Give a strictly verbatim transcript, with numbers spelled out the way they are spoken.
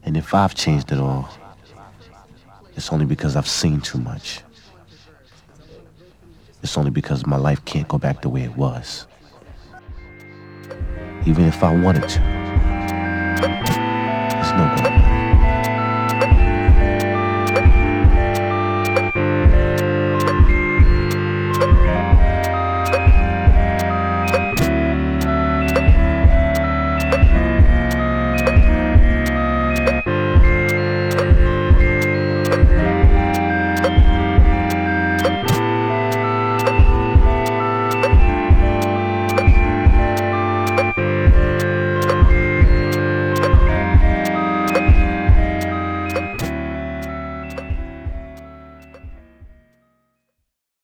And if I've changed at all, it's only because I've seen too much. It's only because my life can't go back the way it was. Even if I wanted to, it's no good.